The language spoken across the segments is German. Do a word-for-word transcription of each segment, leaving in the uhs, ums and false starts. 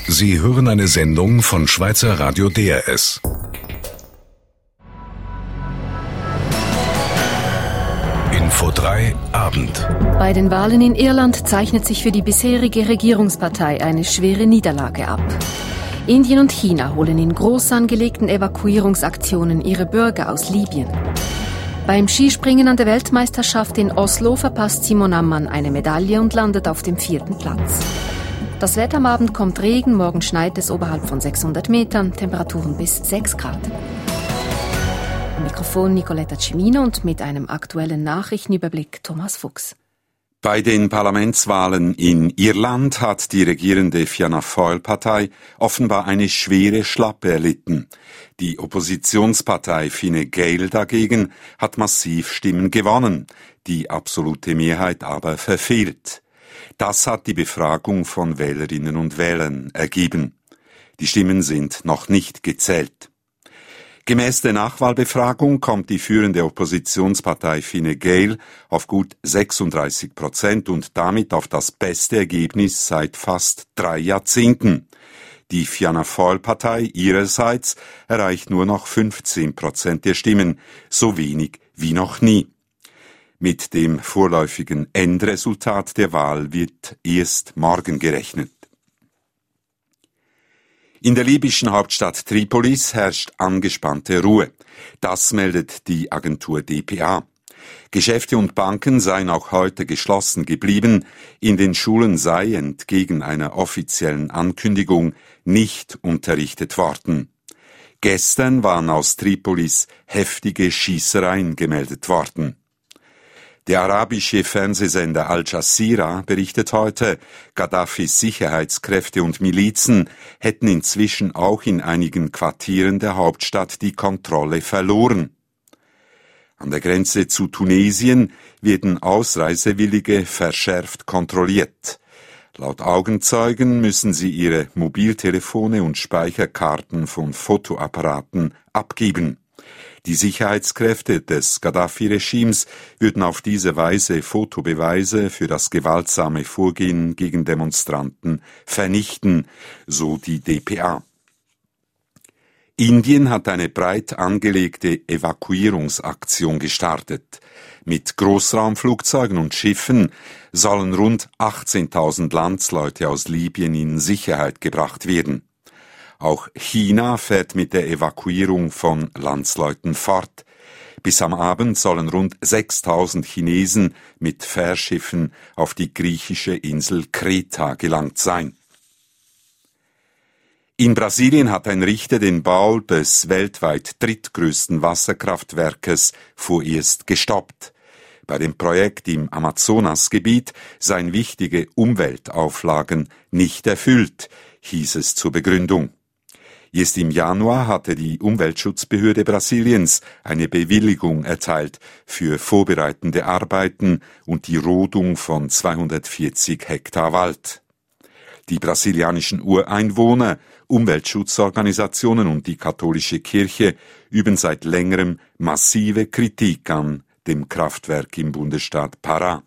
Sie hören eine Sendung von Schweizer Radio D R S. Info drei Abend. Bei den Wahlen in Irland zeichnet sich für die bisherige Regierungspartei eine schwere Niederlage ab. Indien und China holen in groß angelegten Evakuierungsaktionen ihre Bürger aus Libyen. Beim Skispringen an der Weltmeisterschaft in Oslo verpasst Simon Ammann eine Medaille und landet auf dem vierten Platz. Das Wetter am Abend kommt Regen, morgen schneit es oberhalb von sechshundert Metern, Temperaturen bis sechs Grad. Am Mikrofon Nicoletta Cimino und mit einem aktuellen Nachrichtenüberblick Thomas Fuchs. Bei den Parlamentswahlen in Irland hat die regierende Fianna Fáil-Partei offenbar eine schwere Schlappe erlitten. Die Oppositionspartei Fine Gael dagegen hat massiv Stimmen gewonnen, die absolute Mehrheit aber verfehlt. Das hat die Befragung von Wählerinnen und Wählern ergeben. Die Stimmen sind noch nicht gezählt. Gemäß der Nachwahlbefragung kommt die führende Oppositionspartei Fine Gael auf gut sechsunddreißig Prozent und damit auf das beste Ergebnis seit fast drei Jahrzehnten. Die Fianna Fáil-Partei ihrerseits erreicht nur noch fünfzehn Prozent der Stimmen, so wenig wie noch nie. Mit dem vorläufigen Endresultat der Wahl wird erst morgen gerechnet. In der libyschen Hauptstadt Tripolis herrscht angespannte Ruhe. Das meldet die Agentur D P A. Geschäfte und Banken seien auch heute geschlossen geblieben. In den Schulen sei entgegen einer offiziellen Ankündigung nicht unterrichtet worden. Gestern waren aus Tripolis heftige Schießereien gemeldet worden. Der arabische Fernsehsender Al Jazeera berichtet heute, Gaddafis Sicherheitskräfte und Milizen hätten inzwischen auch in einigen Quartieren der Hauptstadt die Kontrolle verloren. An der Grenze zu Tunesien werden Ausreisewillige verschärft kontrolliert. Laut Augenzeugen müssen sie ihre Mobiltelefone und Speicherkarten von Fotoapparaten abgeben. Die Sicherheitskräfte des Gaddafi-Regimes würden auf diese Weise Fotobeweise für das gewaltsame Vorgehen gegen Demonstranten vernichten, so die D P A. Indien hat eine breit angelegte Evakuierungsaktion gestartet. Mit Großraumflugzeugen und Schiffen sollen rund achtzehntausend Landsleute aus Libyen in Sicherheit gebracht werden. Auch China fährt mit der Evakuierung von Landsleuten fort. Bis am Abend sollen rund sechstausend Chinesen mit Fährschiffen auf die griechische Insel Kreta gelangt sein. In Brasilien hat ein Richter den Bau des weltweit drittgrößten Wasserkraftwerkes vorerst gestoppt. Bei dem Projekt im Amazonasgebiet seien wichtige Umweltauflagen nicht erfüllt, hieß es zur Begründung. Erst im Januar hatte die Umweltschutzbehörde Brasiliens eine Bewilligung erteilt für vorbereitende Arbeiten und die Rodung von zweihundertvierzig Hektar Wald. Die brasilianischen Ureinwohner, Umweltschutzorganisationen und die katholische Kirche üben seit längerem massive Kritik an dem Kraftwerk im Bundesstaat Pará.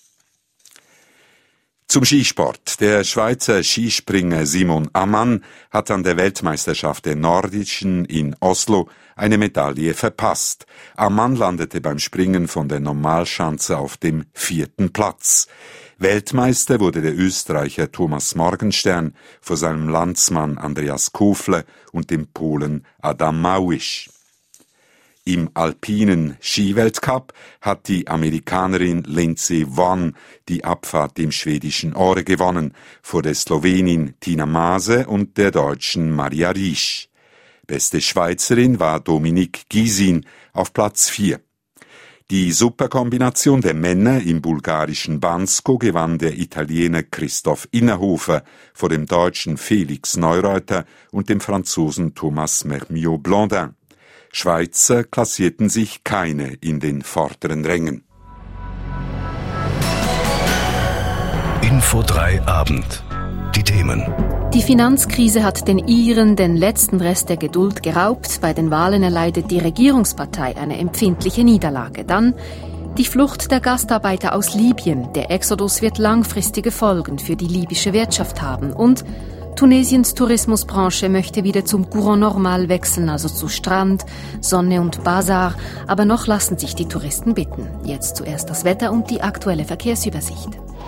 Zum Skisport. Der Schweizer Skispringer Simon Ammann hat an der Weltmeisterschaft der Nordischen in Oslo eine Medaille verpasst. Ammann landete beim Springen von der Normalschanze auf dem vierten Platz. Weltmeister wurde der Österreicher Thomas Morgenstern vor seinem Landsmann Andreas Kofler und dem Polen Adam Małysz. Im alpinen Skiweltcup hat die Amerikanerin Lindsey Vonn die Abfahrt im schwedischen Åre gewonnen, vor der Slowenin Tina Maase und der Deutschen Maria Riesch. Beste Schweizerin war Dominique Gysin auf Platz vier. Die Superkombination der Männer im bulgarischen Bansko gewann der Italiener Christoph Innerhofer vor dem Deutschen Felix Neureuter und dem Franzosen Thomas Mermiot-Blondin. Schweizer klassierten sich keine in den vorderen Rängen. Info drei Abend. Die Themen. Die Finanzkrise hat den Iren den letzten Rest der Geduld geraubt. Bei den Wahlen erleidet die Regierungspartei eine empfindliche Niederlage. Dann die Flucht der Gastarbeiter aus Libyen. Der Exodus wird langfristige Folgen für die libysche Wirtschaft haben. Und Tunesiens Tourismusbranche möchte wieder zum Courant normal wechseln, also zu Strand, Sonne und Bazar. Aber noch lassen sich die Touristen bitten. Jetzt zuerst das Wetter und die aktuelle Verkehrsübersicht.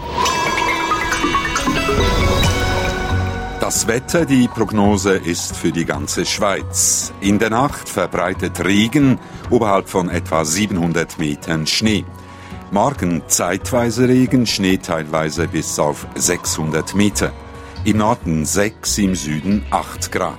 Das Wetter, die Prognose ist für die ganze Schweiz. In der Nacht verbreitet Regen, oberhalb von etwa siebenhundert Metern Schnee. Morgen zeitweise Regen, Schnee teilweise bis auf sechshundert Meter. Im Norden sechs, im Süden acht Grad.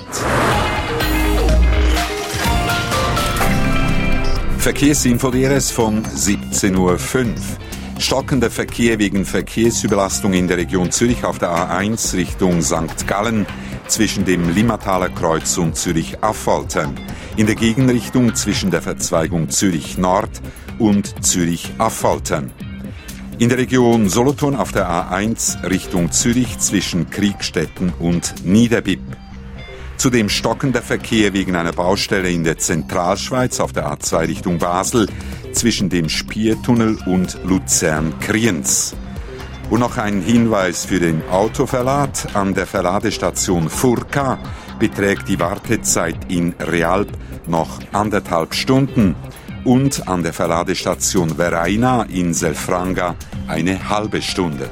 Verkehrsinfo D R S von siebzehn Uhr fünf. Stockender Verkehr wegen Verkehrsüberlastung in der Region Zürich auf der A eins Richtung Sankt Gallen zwischen dem Limmataler Kreuz und Zürich-Affoltern. In der Gegenrichtung zwischen der Verzweigung Zürich Nord und Zürich-Affoltern. In der Region Solothurn auf der A eins Richtung Zürich zwischen Kriegstetten und Niederbipp. Zudem stockender Verkehr wegen einer Baustelle in der Zentralschweiz auf der A zwei Richtung Basel zwischen dem Spiertunnel und Luzern-Kriens. Und noch ein Hinweis für den Autoverlad. An der Verladestation Furka beträgt die Wartezeit in Realp noch anderthalb Stunden und an der Verladestation Veraina in Selfranga eine halbe Stunde.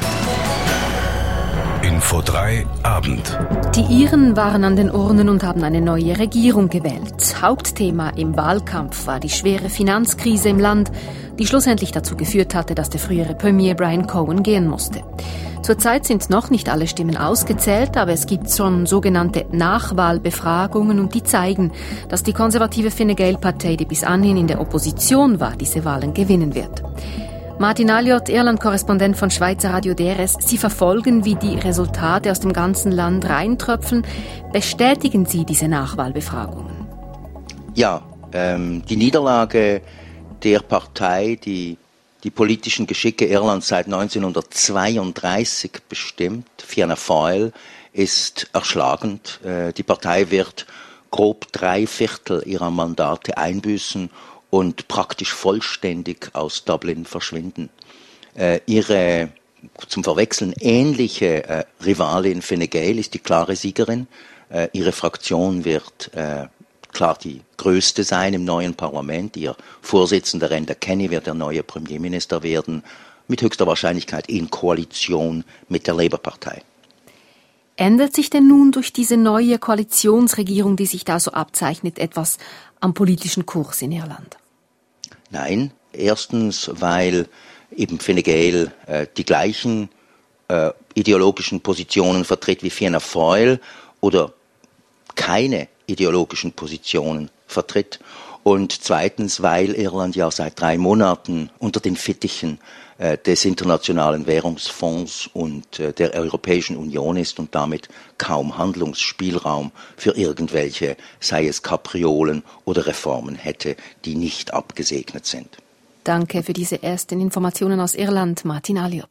Info drei Abend. Die Iren waren an den Urnen und haben eine neue Regierung gewählt. Hauptthema im Wahlkampf war die schwere Finanzkrise im Land, die schlussendlich dazu geführt hatte, dass der frühere Premier Brian Cowen gehen musste. Zurzeit sind noch nicht alle Stimmen ausgezählt, aber es gibt schon sogenannte Nachwahlbefragungen und die zeigen, dass die konservative Fine Gael-Partei, die bis anhin in der Opposition war, diese Wahlen gewinnen wird. Martin Alliot, Irland-Korrespondent von Schweizer Radio D R S, Sie verfolgen, wie die Resultate aus dem ganzen Land reintröpfeln. Bestätigen Sie diese Nachwahlbefragungen? Ja, ähm, die Niederlage der Partei, die die politischen Geschicke Irlands seit neunzehnhundertzweiunddreißig bestimmt, Fianna Fáil, ist erschlagend. Äh, die Partei wird grob drei Viertel ihrer Mandate einbüßen und praktisch vollständig aus Dublin verschwinden. Äh, ihre zum Verwechseln ähnliche äh, Rivalin Fine Gael ist die klare Siegerin. Äh, ihre Fraktion wird äh, klar die größte sein im neuen Parlament. Ihr Vorsitzender Enda Kenny wird der neue Premierminister werden, mit höchster Wahrscheinlichkeit in Koalition mit der Labour-Partei. Ändert sich denn nun durch diese neue Koalitionsregierung, die sich da so abzeichnet, etwas am politischen Kurs in Irland? Nein, erstens, weil eben Fine Gael äh, die gleichen äh, ideologischen Positionen vertritt wie Fianna Fáil oder keine ideologischen Positionen vertritt. Und zweitens, weil Irland ja seit drei Monaten unter den Fittichen äh, des Internationalen Währungsfonds und äh, der Europäischen Union ist und damit kaum Handlungsspielraum für irgendwelche, sei es Kapriolen oder Reformen hätte, die nicht abgesegnet sind. Danke für diese ersten Informationen aus Irland, Martin Alliot.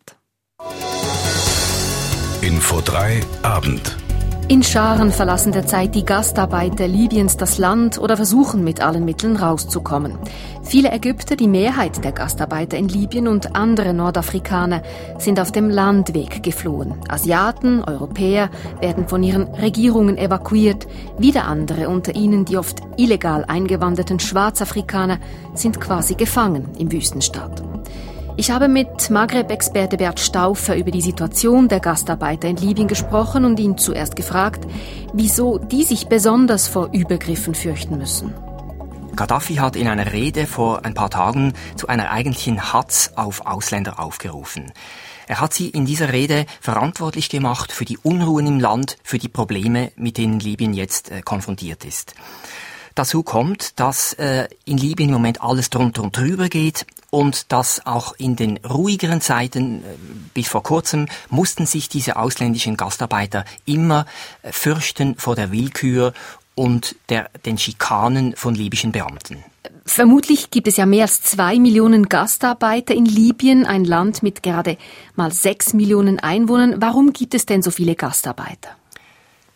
Info drei Abend. In Scharen verlassen derzeit die Gastarbeiter Libyens das Land oder versuchen mit allen Mitteln rauszukommen. Viele Ägypter, die Mehrheit der Gastarbeiter in Libyen und andere Nordafrikaner sind auf dem Landweg geflohen. Asiaten, Europäer werden von ihren Regierungen evakuiert. Wieder andere, unter ihnen die oft illegal eingewanderten Schwarzafrikaner, sind quasi gefangen im Wüstenstaat. Ich habe mit Maghreb-Experte Bert Stauffer über die Situation der Gastarbeiter in Libyen gesprochen und ihn zuerst gefragt, wieso die sich besonders vor Übergriffen fürchten müssen. Gaddafi hat in einer Rede vor ein paar Tagen zu einer eigentlichen Hatz auf Ausländer aufgerufen. Er hat sie in dieser Rede verantwortlich gemacht für die Unruhen im Land, für die Probleme, mit denen Libyen jetzt äh, konfrontiert ist. Dazu kommt, dass äh, in Libyen im Moment alles drunter und drüber geht und dass auch in den ruhigeren Zeiten, äh, bis vor kurzem, mussten sich diese ausländischen Gastarbeiter immer äh, fürchten vor der Willkür und der, den Schikanen von libyschen Beamten. Vermutlich gibt es ja mehr als zwei Millionen Gastarbeiter in Libyen, ein Land mit gerade mal sechs Millionen Einwohnern. Warum gibt es denn so viele Gastarbeiter?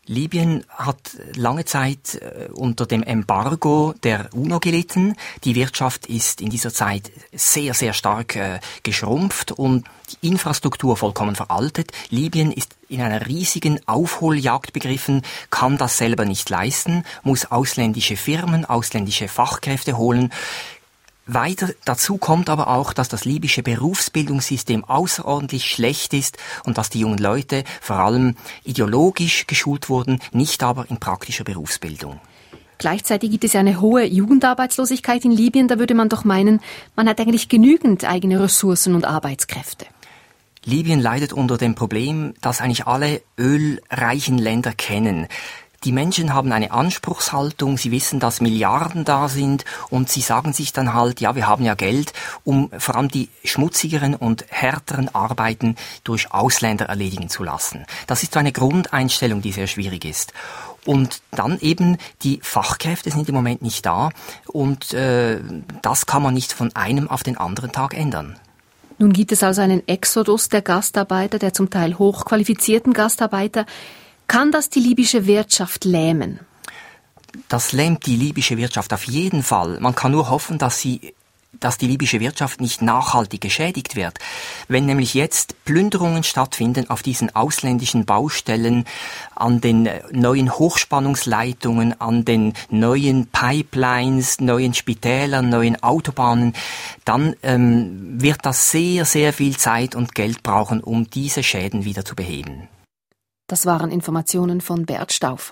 Libyen hat lange Zeit unter dem Embargo der UNO gelitten. Die Wirtschaft ist in dieser Zeit sehr, sehr stark äh, geschrumpft und die Infrastruktur vollkommen veraltet. Libyen ist in einer riesigen Aufholjagd begriffen, kann das selber nicht leisten, muss ausländische Firmen, ausländische Fachkräfte holen. Weiter dazu kommt aber auch, dass das libysche Berufsbildungssystem außerordentlich schlecht ist und dass die jungen Leute vor allem ideologisch geschult wurden, nicht aber in praktischer Berufsbildung. Gleichzeitig gibt es ja eine hohe Jugendarbeitslosigkeit in Libyen. Da würde man doch meinen, man hat eigentlich genügend eigene Ressourcen und Arbeitskräfte. Libyen leidet unter dem Problem, das eigentlich alle ölreichen Länder kennen. Die Menschen haben eine Anspruchshaltung, sie wissen, dass Milliarden da sind und sie sagen sich dann halt, ja, wir haben ja Geld, um vor allem die schmutzigeren und härteren Arbeiten durch Ausländer erledigen zu lassen. Das ist so eine Grundeinstellung, die sehr schwierig ist. Und dann eben, die Fachkräfte sind im Moment nicht da und äh, das kann man nicht von einem auf den anderen Tag ändern. Nun gibt es also einen Exodus der Gastarbeiter, der zum Teil hochqualifizierten Gastarbeiter. Kann das die libysche Wirtschaft lähmen? Das lähmt die libysche Wirtschaft auf jeden Fall. Man kann nur hoffen, dass sie, dass die libysche Wirtschaft nicht nachhaltig geschädigt wird. Wenn nämlich jetzt Plünderungen stattfinden auf diesen ausländischen Baustellen, an den neuen Hochspannungsleitungen, an den neuen Pipelines, neuen Spitälern, neuen Autobahnen, dann ähm, wird das sehr, sehr viel Zeit und Geld brauchen, um diese Schäden wieder zu beheben. Das waren Informationen von Bert Stauffer.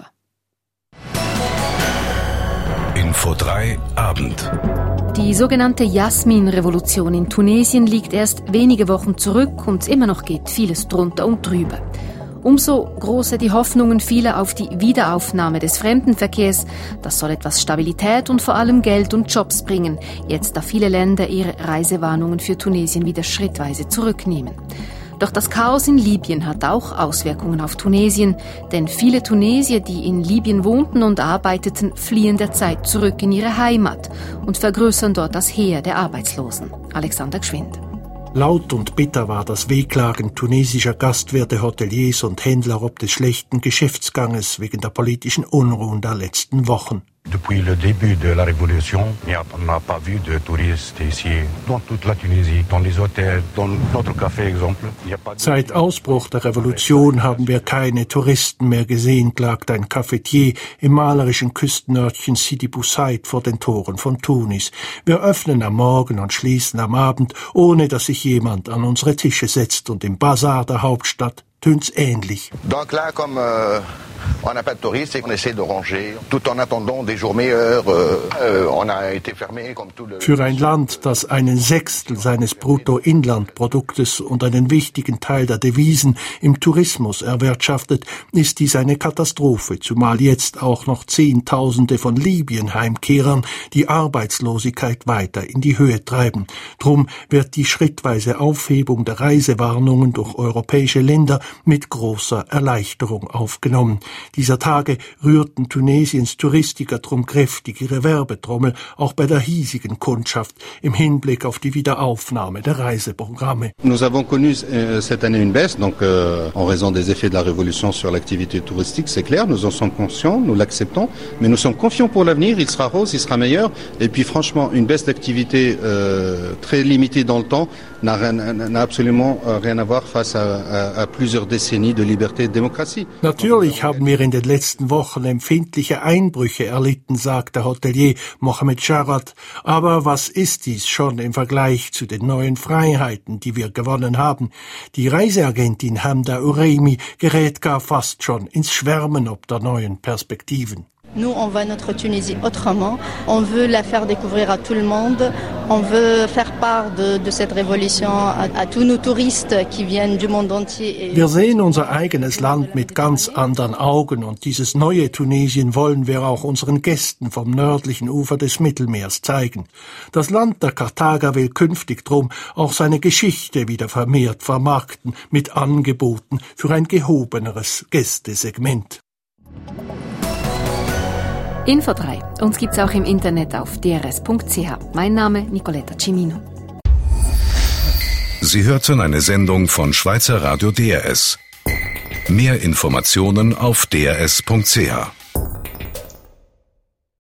Info drei Abend. Die sogenannte Jasmin-Revolution in Tunesien liegt erst wenige Wochen zurück und immer noch geht vieles drunter und drüber. Umso größer die Hoffnungen vieler auf die Wiederaufnahme des Fremdenverkehrs. Das soll etwas Stabilität und vor allem Geld und Jobs bringen, jetzt da viele Länder ihre Reisewarnungen für Tunesien wieder schrittweise zurücknehmen. Doch das Chaos in Libyen hat auch Auswirkungen auf Tunesien, denn viele Tunesier, die in Libyen wohnten und arbeiteten, fliehen derzeit zurück in ihre Heimat und vergrößern dort das Heer der Arbeitslosen. Alexander Gschwind. Laut und bitter war das Wehklagen tunesischer Gastwirte, Hoteliers und Händler ob des schlechten Geschäftsganges wegen der politischen Unruhen der letzten Wochen. Depuis le début de la Révolution, on n'a pas vu de touristes ici, dans toute la Tunisie, dans les hôtels, dans notre café, exemple. Seit Ausbruch der Revolution haben wir keine Touristen mehr gesehen, klagt ein Cafetier im malerischen Küstenörtchen Sidi Bou Said vor den Toren von Tunis. Wir öffnen am Morgen und schließen am Abend, ohne dass sich jemand an unsere Tische setzt, und im Bazar der Hauptstadt tönt's ähnlich. Donc là, comme euh, on n'a pas de touristes, on essaie de ranger, tout en attendant des jours meilleurs. Euh, on a été fermé comme tout le. Für ein Land, das einen Sechstel seines Bruttoinlandproduktes und einen wichtigen Teil der Devisen im Tourismus erwirtschaftet, ist dies eine Katastrophe, zumal jetzt auch noch Zehntausende von Libyen-Heimkehrern die Arbeitslosigkeit weiter in die Höhe treiben. Drum wird die schrittweise Aufhebung der Reisewarnungen durch europäische Länder mit großer Erleichterung aufgenommen. Dieser Tage rührten Tunesiens Touristiker drum kräftig ihre Werbetrommel, auch bei der hiesigen Kundschaft, im Hinblick auf die Wiederaufnahme der Reiseprogramme. Nous avons connu euh, cette année une baisse, donc euh, en raison des effets de la révolution sur l'activité touristique, c'est clair, nous en sommes conscients, nous l'acceptons, mais nous sommes confiants pour l'avenir, il sera rose, il sera meilleur, et puis franchement, une baisse d'activité euh, très limitée dans le temps n'a, n'a absolument rien à voir face à, à, à plusieurs Dezennies de Liberté et Demokratie. Natürlich haben wir in den letzten Wochen empfindliche Einbrüche erlitten, sagt der Hotelier Mohamed Charat. Aber was ist dies schon im Vergleich zu den neuen Freiheiten, die wir gewonnen haben? Die Reiseagentin Hamda Ureimi gerät gar fast schon ins Schwärmen ob der neuen Perspektiven. Nous, on voit notre Tunisie autrement. On veut la faire découvrir à tout le monde. On veut faire part de, de cette révolution à, à tous nos touristes qui viennent du monde entier. Wir sehen unser eigenes Land mit ganz anderen Augen, und dieses neue Tunesien wollen wir auch unseren Gästen vom nördlichen Ufer des Mittelmeers zeigen. Das Land der Karthager will künftig drum auch seine Geschichte wieder vermehrt vermarkten mit Angeboten für ein gehobeneres Gästesegment. Info drei. Uns gibt's auch im Internet auf d r s punkt c h. Mein Name Nicoletta Cimino. Sie hörten eine Sendung von Schweizer Radio D R S. Mehr Informationen auf d r s punkt c h.